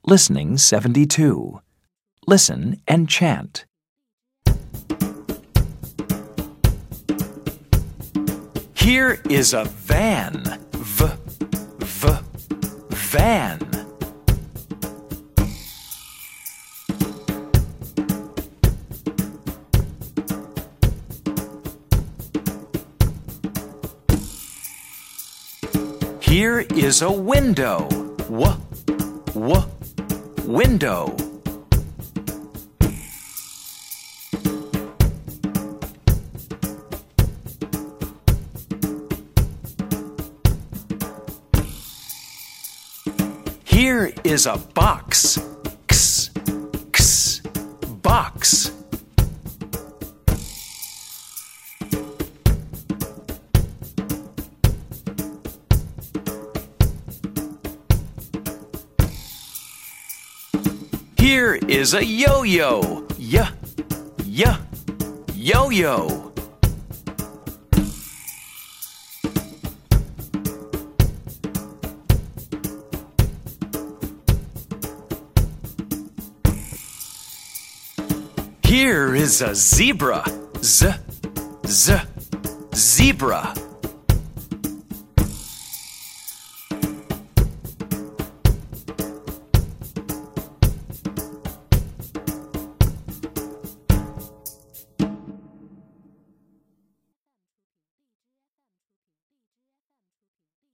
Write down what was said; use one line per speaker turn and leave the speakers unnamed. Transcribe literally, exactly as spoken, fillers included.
Listening seventy-two. Listen and chant. Here is a van. V, v, van. Here is a window. W, w, window. Here is a box. X, x, box. Here is a yo-yo. Y, y, yo-yo. Here is a zebra. Z, z, zebra.